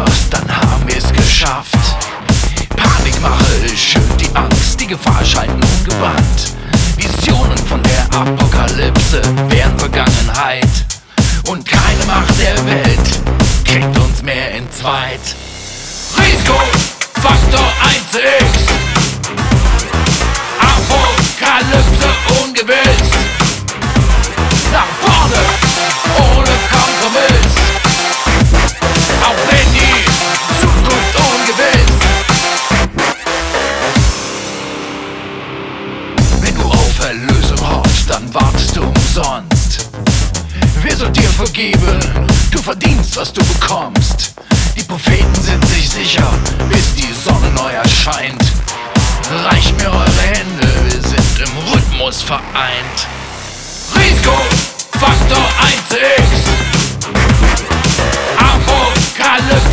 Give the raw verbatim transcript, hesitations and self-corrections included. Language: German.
hast, dann haben wir es geschafft. Panikmache schürt die Angst, die Gefahr scheint nun gebannt. Visionen von der Apokalypse wären Vergangenheit. Und keine Macht der Welt kriegt uns mehr in Zweit. Risiko, Faktor eins x. Apokalypse ungewiss. Nach vorne, ohne Kompromiss. Auch wenn die Zukunft ungewiss. Wenn du auf Erlösung hoffst, dann wartest du umsonst. Wer soll dir vergeben? Du verdienst, was du bekommst. Die Propheten sind sich sicher, bis die Sonne neu erscheint. Reicht mir eure Hände, wir sind im Rhythmus vereint. Risiko, Faktor eins x. Apokalypse